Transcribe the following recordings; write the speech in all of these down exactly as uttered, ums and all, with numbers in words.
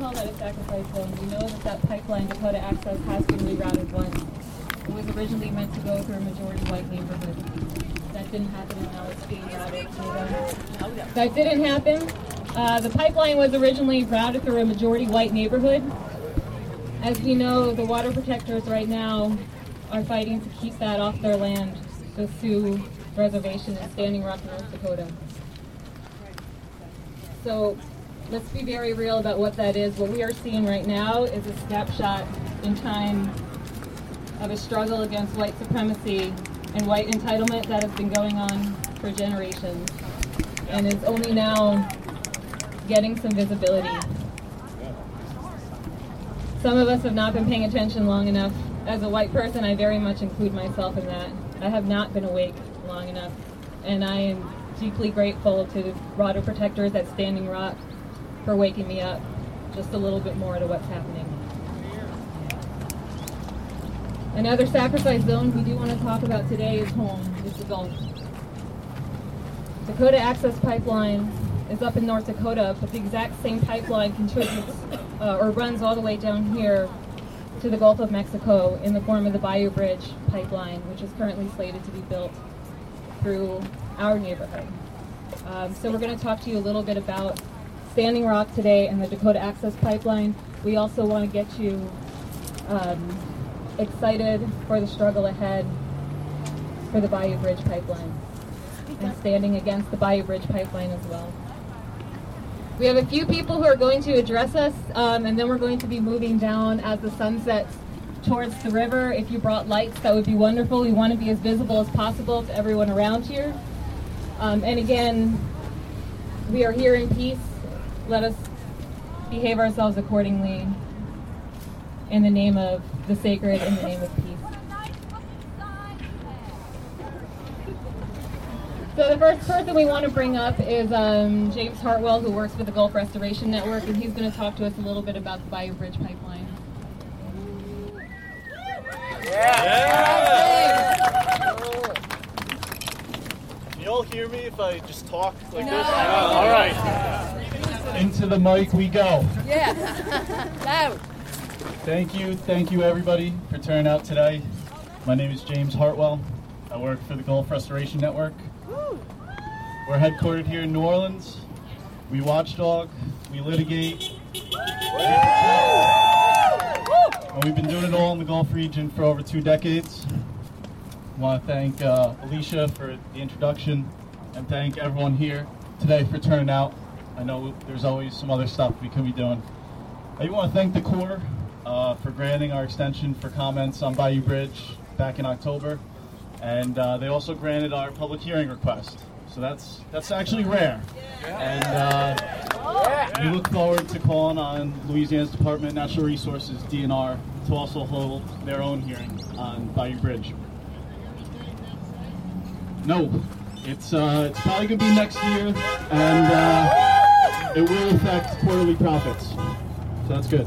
call that a sacrifice zone. We know that that pipeline, Dakota Access, has been rerouted once. It was originally meant to go through a majority white neighborhood. That didn't happen, and now it's being routed. That didn't happen. Uh, the pipeline was originally routed through a majority white neighborhood. As we know, the water protectors right now are fighting to keep that off their land, the Sioux Reservation in Standing Rock, North Dakota. So let's be very real about what that is. What we are seeing right now is a snapshot in time of a struggle against white supremacy and white entitlement that has been going on for generations and is only now getting some visibility. Some of us have not been paying attention long enough. As a white person, I very much include myself in that. I have not been awake long enough, and I am deeply grateful to the water protectors at Standing Rock for waking me up just a little bit more to what's happening. Another sacrifice zone we do want to talk about today is home, is the Gulf. Dakota Access Pipeline is up in North Dakota, but the exact same pipeline contributes uh, or runs all the way down here to the Gulf of Mexico in the form of the Bayou Bridge pipeline, which is currently slated to be built through our neighborhood. Um, so we're going to talk to you a little bit about Standing Rock today and the Dakota Access Pipeline. We also want to get you um, excited for the struggle ahead for the Bayou Bridge pipeline and standing against the Bayou Bridge pipeline as well. We have a few people who are going to address us, um, and then we're going to be moving down as the sun sets towards the river. If you brought lights, that would be wonderful. We want to be as visible as possible to everyone around here. Um, and again, we are here in peace. Let us behave ourselves accordingly in the name of the sacred, in the name of peace. So the first person we want to bring up is um, James Hartwell, who works for the Gulf Restoration Network, and he's going to talk to us a little bit about the Bayou Bridge pipeline. Yeah. Can you all hear me if I just talk like No. this? No. All right. Into the mic we go. Yeah. Loud. Thank you, thank you everybody for turning out today. My name is James Hartwell. I work for the Gulf Restoration Network. We're headquartered here in New Orleans. We watchdog, we litigate, and we've been doing it all in the Gulf region for over two decades. I want to thank uh, Alicia for the introduction and thank everyone here today for turning out. I know there's always some other stuff we could be doing. I want to thank the Corps uh, for granting our extension for comments on Bayou Bridge back in October, and uh, they also granted our public hearing request. So that's that's actually rare. And uh, we look forward to calling on Louisiana's Department of Natural Resources, D N R, to also hold their own hearing on Bayou Bridge. No, it's uh, it's probably going to be next year, and uh, it will affect quarterly profits. So that's good.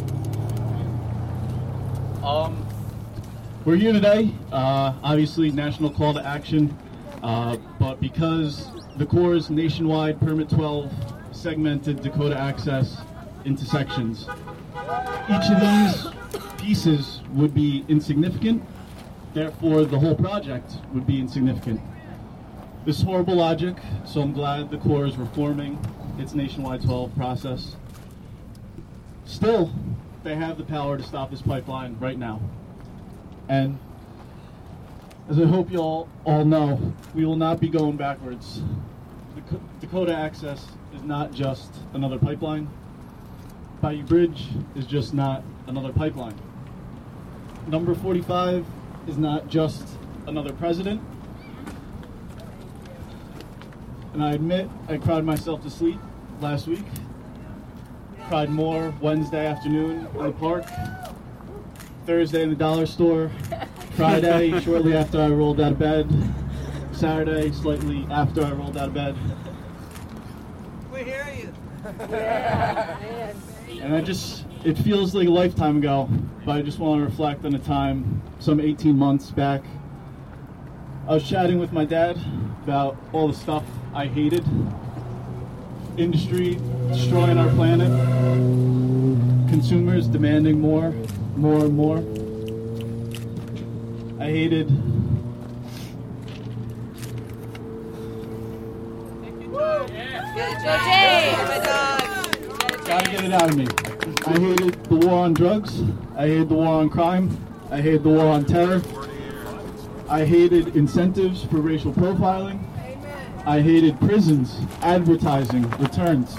Um, we're here today, uh, obviously national call to action, uh, but because the Corps' nationwide Permit twelve segmented Dakota Access into sections, each of these pieces would be insignificant, therefore the whole project would be insignificant. This is horrible logic, so I'm glad the Corps is reforming its nationwide twelve process. Still, they have the power to stop this pipeline right now. And as I hope you all, all know, we will not be going backwards. The Dakota Access is not just another pipeline. Bayou Bridge is just not another pipeline. Number forty-five is not just another president. And I admit, I cried myself to sleep last week. Cried more Wednesday afternoon in the park. Thursday in the dollar store. Friday, shortly after I rolled out of bed. Saturday, slightly after I rolled out of bed. We hear you. And I just, it feels like a lifetime ago, but I just want to reflect on a time, some eighteen months back. I was chatting with my dad about all the stuff I hated. Industry destroying our planet, consumers demanding more, more and more. I hated Gotta get it out of me. I hated the war on drugs. I hated the war on crime. I hated the war on terror. I hated incentives for racial profiling. I hated prisons, advertising, returns.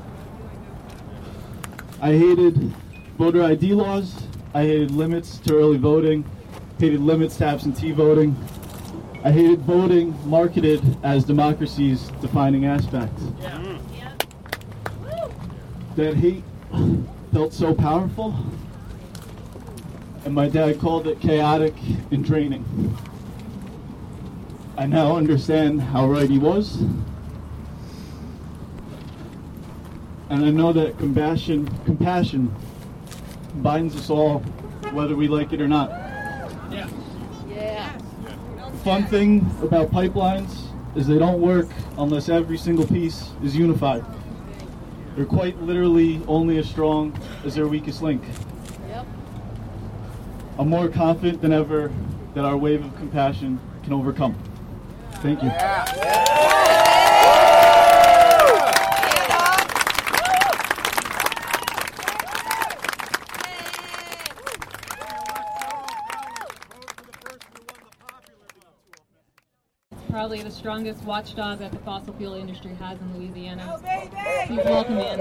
I hated voter I D laws. I hated limits to early voting. Hated limits to absentee voting. I hated voting marketed as democracy's defining aspect. Yeah. That hate felt so powerful, and my dad called it chaotic and draining. I now understand how right he was, and I know that compassion, compassion binds us all, whether we like it or not. Yeah. Yeah. The fun thing about pipelines is they don't work unless every single piece is unified. They're quite literally only as strong as their weakest link. Yep. I'm more confident than ever that our wave of compassion can overcome. Thank you. Probably the strongest watchdog that the fossil fuel industry has in Louisiana. Please welcome in.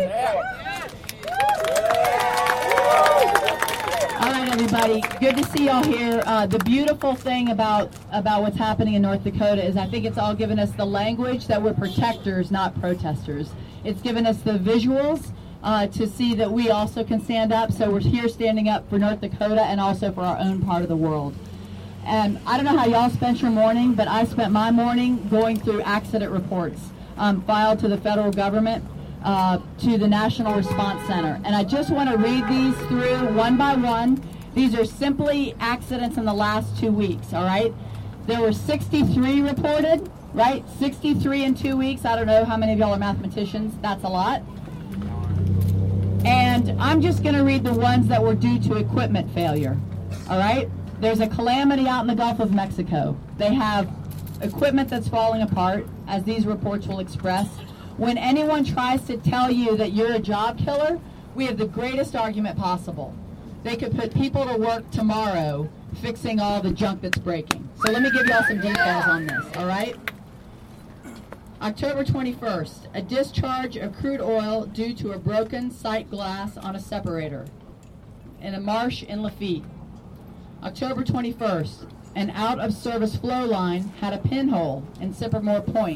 All right, everybody. Good to see y'all here. Uh, the beautiful thing about about what's happening in North Dakota is I think it's all given us the language that we're protectors, not protesters. It's given us the visuals uh, to see that we also can stand up. So we're here standing up for North Dakota and also for our own part of the world. And I don't know how y'all spent your morning, but I spent my morning going through accident reports um, filed to the federal government, uh, to the National Response Center. And I just want to read these through one by one. These are simply accidents in the last two weeks, all right? There were sixty-three reported, right? sixty-three in two weeks. I don't know how many of y'all are mathematicians. That's a lot. And I'm just going to read the ones that were due to equipment failure, all right? There's a calamity out in the Gulf of Mexico. They have equipment that's falling apart, as these reports will express. When anyone tries to tell you that you're a job killer, we have the greatest argument possible. They could put people to work tomorrow fixing all the junk that's breaking. So let me give y'all some details on this, all right? October twenty-first, a discharge of crude oil due to a broken sight glass on a separator in a marsh in Lafitte. October twenty-first, an out-of-service flow line had a pinhole in Sippermore Point.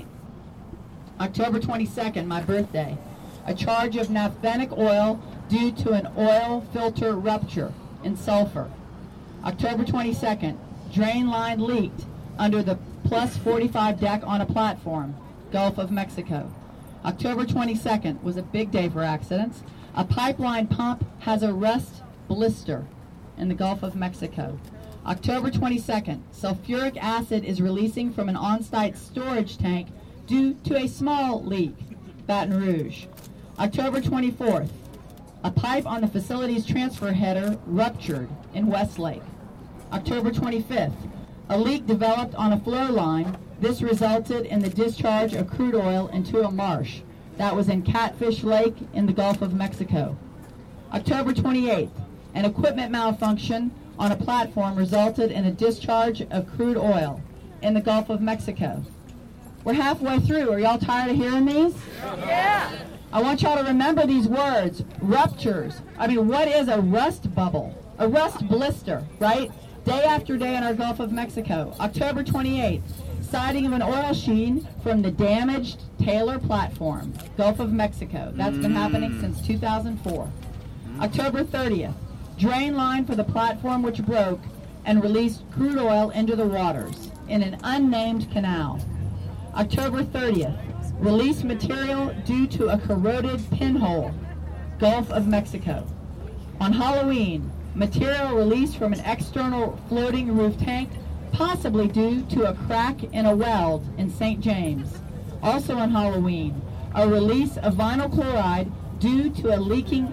October twenty-second, my birthday, a charge of naphthenic oil due to an oil filter rupture in Sulphur. October twenty-second, drain line leaked under the plus forty-five deck on a platform, Gulf of Mexico. October twenty-second was a big day for accidents. A pipeline pump has a rust blister in the Gulf of Mexico. October twenty-second, sulfuric acid is releasing from an on-site storage tank due to a small leak, Baton Rouge. October twenty-fourth, a pipe on the facility's transfer header ruptured in Westlake. October twenty-fifth, a leak developed on a flow line. This resulted in the discharge of crude oil into a marsh. That was in Catfish Lake in the Gulf of Mexico. October twenty-eighth, an equipment malfunction on a platform resulted in a discharge of crude oil in the Gulf of Mexico. We're halfway through. Are y'all tired of hearing these? Yeah. I want y'all to remember these words. Ruptures. I mean, what is a rust bubble? A rust blister, right? Day after day in our Gulf of Mexico. October twenty-eighth, sighting of an oil sheen from the damaged Taylor platform, Gulf of Mexico. That's been happening since two thousand four. October thirtieth, drain line for the platform which broke and released crude oil into the waters in an unnamed canal. October thirtieth, release material due to a corroded pinhole, Gulf of Mexico. On Halloween, material released from an external floating roof tank, possibly due to a crack in a weld in Saint James. Also on Halloween, a release of vinyl chloride due to a leaking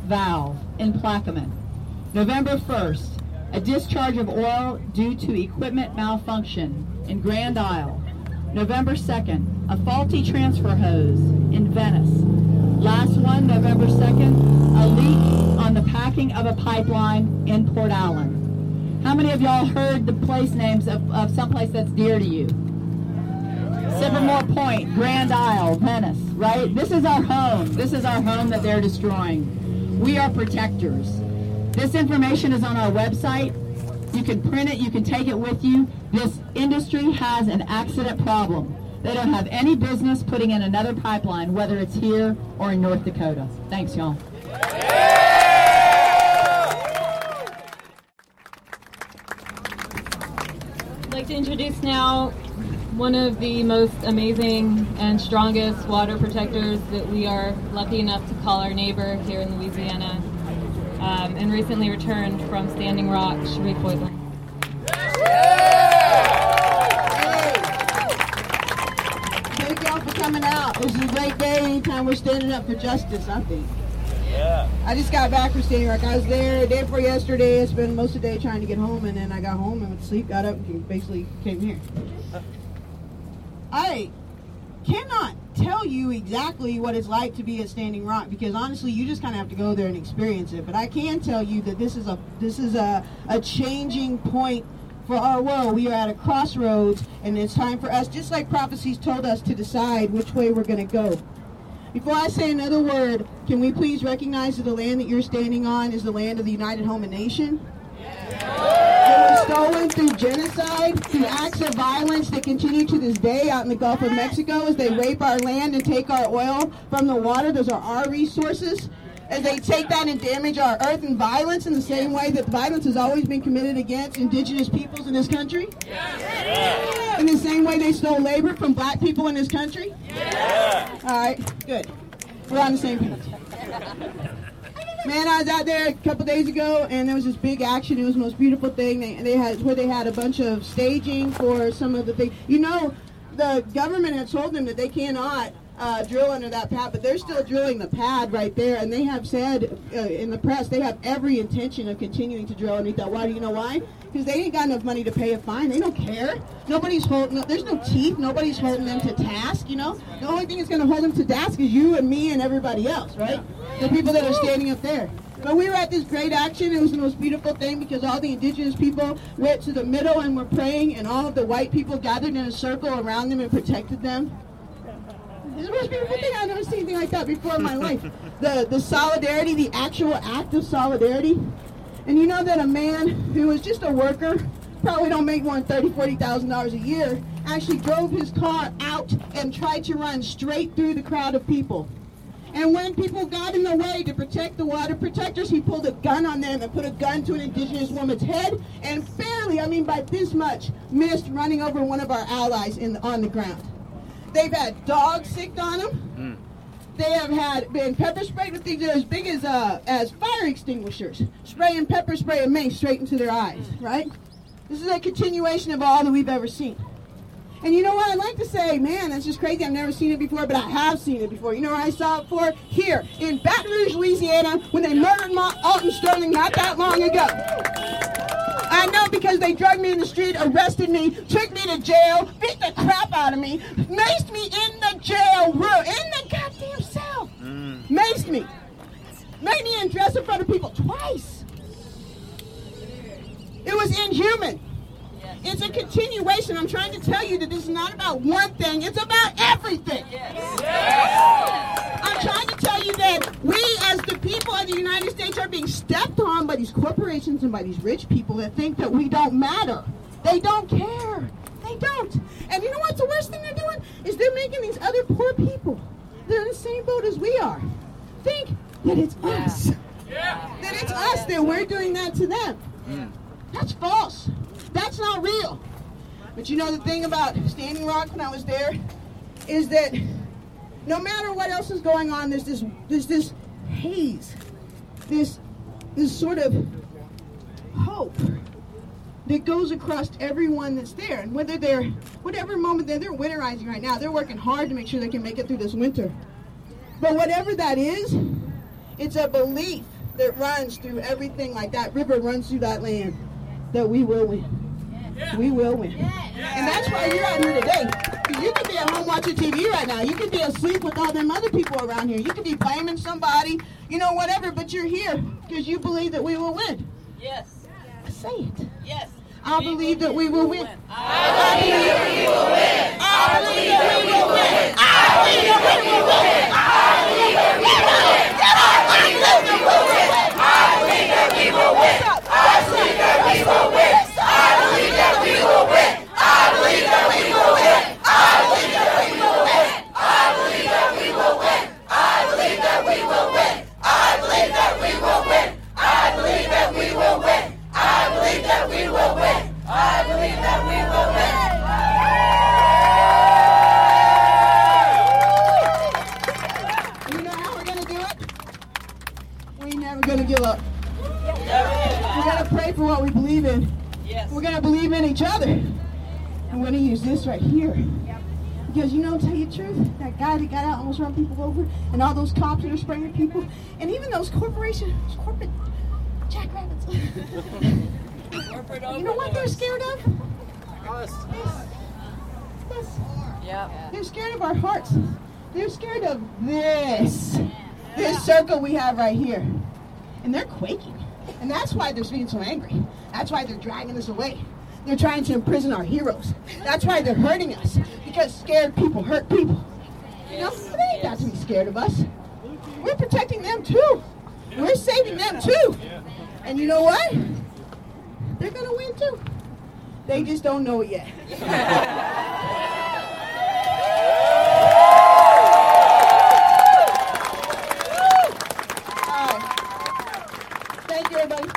valve in Plaquemine. November first, a discharge of oil due to equipment malfunction in Grand Isle. November second, a faulty transfer hose in Venice. Last one, November second, a leak on the packing of a pipeline in Port Allen. How many of y'all heard the place names of, of someplace that's dear to you? Livermore Point, Grand Isle, Venice, right? This is our home. This is our home that they're destroying. We are protectors. This information is on our website. You can print it. You can take it with you. This industry has an accident problem. They don't have any business putting in another pipeline, whether it's here or in North Dakota. Thanks, y'all. I'd like to introduce now one of the most amazing and strongest water protectors that we are lucky enough to call our neighbor here in Louisiana, um, and recently returned from Standing Rock, Cherie Foytlin. Thank y'all for coming out. This is a great day anytime we're standing up for justice, I think. Yeah. I just got back from Standing Rock. I was there the day before yesterday. I spent most of the day trying to get home, and then I got home and went to sleep, got up, and basically came here. I cannot tell you exactly what it's like to be at Standing Rock, because honestly you just kind of have to go there and experience it. But I can tell you that this is a this is a, a changing point for our world. We are at a crossroads, and it's time for us, just like prophecies told us, to decide which way we're going to go. Before I say another word, can we please recognize that the land that you're standing on is the land of the United Home and Nation? It was stolen through genocide, through acts of violence that continue to this day out in the Gulf of Mexico as they rape our land and take our oil from the water. Those are our resources. As they take that and damage our earth, and violence in the same way that violence has always been committed against indigenous peoples in this country. In the same way they stole labor from black people in this country. All right, good. We're on the same page. Man, I was out there a couple days ago, and there was this big action. It was the most beautiful thing. They, they had where they had a bunch of staging for some of the things. You know, the government had told them that they cannot uh, drill under that pad, but they're still drilling the pad right there. And they have said uh, in the press they have every intention of continuing to drill underneath that water. You know why? Because they ain't got enough money to pay a fine. They don't care. Nobody's holding. No, there's no teeth. Nobody's holding them to task. You know, the only thing that's going to hold them to task is you and me and everybody else, right? The people that are standing up there. But we were at this great action. It was the most beautiful thing because all the indigenous people went to the middle and were praying, and all of the white people gathered in a circle around them and protected them. It's the most beautiful thing. I've never seen anything like that before in my life. The the solidarity, the actual act of solidarity. And you know that a man who was just a worker, probably don't make more than thirty thousand dollars, forty thousand dollars a year, actually drove his car out and tried to run straight through the crowd of people. And when people got in the way to protect the water protectors, he pulled a gun on them and put a gun to an indigenous woman's head and barely, I mean by this much, missed running over one of our allies in the, on the ground. They've had dogs sicked on them. Mm. They have had been pepper sprayed with things that are as big as uh, as fire extinguishers, spraying pepper spray and mace straight into their eyes, right? This is a continuation of all that we've ever seen. And you know what? I'd like to say, man, that's just crazy. I've never seen it before, but I have seen it before. You know where I saw it for? Here, in Baton Rouge, Louisiana, when they murdered Ma- Alton Sterling not that long ago. I know because they drugged me in the street, arrested me, took me to jail, beat the crap out of me, maced me in the jail room, in the goddamn cell. Mm. Maced me. Made me undress in front of people twice. It was inhuman. It's a continuation. I'm trying to tell you that this is not about one thing. It's about everything. I'm trying to tell you that we, as the people of the United States, are being stepped on by these corporations and by these rich people that think that we don't matter. They don't care. They don't. And you know what's the worst thing they're doing? Is they're making these other poor people that are in the same boat as we are think that it's us. That it's us, that we're doing that to them. That's false. That's not real. But you know the thing about Standing Rock when I was there is that no matter what else is going on, there's this there's this haze, this this sort of hope that goes across everyone that's there. And whether they're whatever moment they're they're winterizing right now, they're working hard to make sure they can make it through this winter. But whatever that is, it's a belief that runs through everything, like that river runs through that land, that we will win. We will win. And that's why you're out here today. You could be at home watching T V right now. You could be asleep with all them other people around here. You could be blaming somebody, you know, whatever, but you're here because you believe that we will win. Yes. Say it. Yes. I believe that we will win. I believe that we will win. I believe that we will win. I believe that we will win. I believe that we will win. I believe that we will win. I believe that we will win. I believe that we will win. I believe that we will win. I believe that we will win. I believe that we will win. I believe that we will win. I believe that we will win. I believe that we will win. I believe that we will win. I believe that we will win. I believe that we will win. You know how we're going to do it? We're never going to give up. We're going to pray for what we believe in. We're going to believe in each other. And we're going to use this right here. Because, you know, tell you the truth, that guy that got out almost run people over, and all those cops that are spraying people, and even those corporations, corporate jackrabbits. You know what they're scared of? Us. This. Yeah. They're scared of our hearts. They're scared of this. This circle we have right here. And they're quaking. And that's why they're being so angry. That's why they're dragging us away. They're trying to imprison our heroes. That's why they're hurting us. Because scared people hurt people. You know, they ain't got to be scared of us. We're protecting them too. We're saving them too. And you know what? They're going to win too. They just don't know it yet. All right. Thank you, everybody.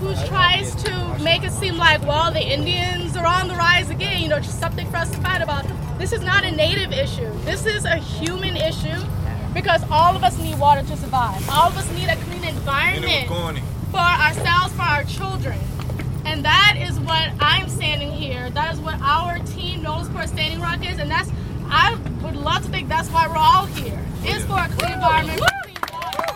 who tries to make it seem like, well, the Indians are on the rise again, you know, just something for us to fight about. This is not a native issue. This is a human issue because all of us need water to survive. All of us need a clean environment for ourselves, for our children. And that is what I'm standing here. That is what our team, Noblesport Standing Rock, is. And that's, I would love to think that's why we're all here. It's for a clean environment, for clean water.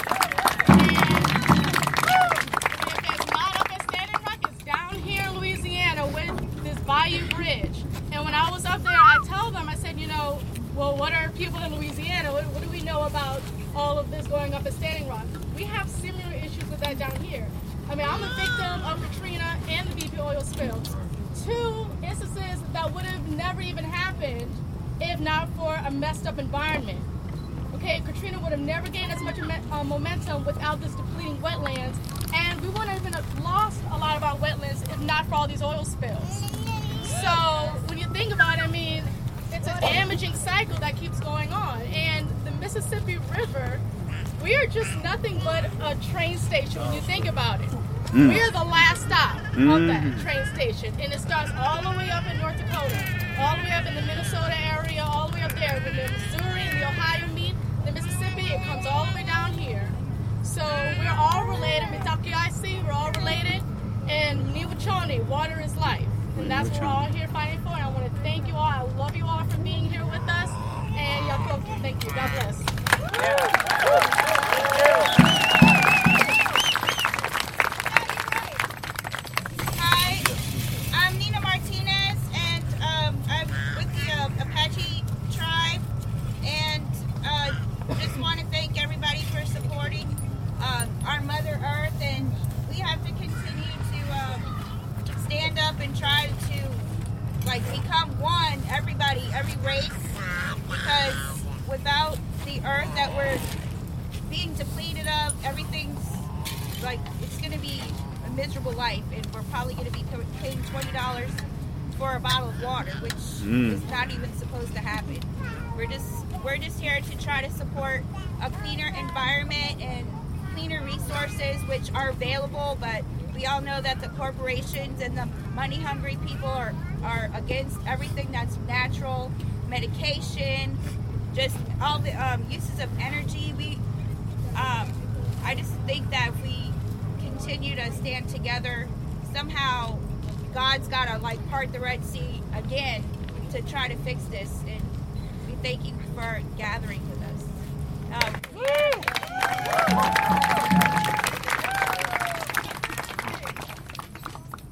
And if it's not up at Standing Rock, it's down here in Louisiana with this Bayou Bridge. And when I was up there, I told them, I said, you know, well, what are people in Louisiana? What, what do we know about all of this going up at Standing Rock? We have similar issues with that down here. I mean, I'm a victim of Katrina and the B P oil spill. Two instances that would have never even happened if not for a messed up environment. Okay, Katrina would have never gained as much uh, momentum without this depleting wetlands, and we wouldn't even have lost a lot of our wetlands if not for all these oil spills. So when you think about it, I mean, it's a damaging cycle that keeps going on. And the Mississippi River, we are just nothing but a train station when you think about it. Mm. We are the last stop mm. of that train station. And it starts all the way up in North Dakota, all the way up in the Minnesota area, all the way up there. When the Missouri and the Ohio meet, the Mississippi, it comes all the way down here. So we're all related. Mitaki I C, we're all related. And Niwachoni, water is life. And that's what we're all here fighting for. And I want to thank you all. I love you all for being here with us. And Yakoki, thank you. God bless. Hi, I'm Nina Martinez, and um, I'm with the uh, Apache tribe. And uh, just want to thank everybody for supporting uh, our Mother Earth. And we have to continue to um, stand up and try to like become one, everybody, every race, because without the earth that we're being depleted of, everything's like, it's going to be a miserable life, and we're probably going to be paying twenty dollars for a bottle of water, which mm. is not even supposed to happen. We're just we're just here to try to support a cleaner environment and cleaner resources which are available, but we all know that the corporations and the money-hungry people are, are against everything that's natural, medication, just all the um, uses of energy. We, um, I just think that if we continue to stand together, somehow God's got to like part the Red Sea again to try to fix this. And we thank you for gathering with us. Um,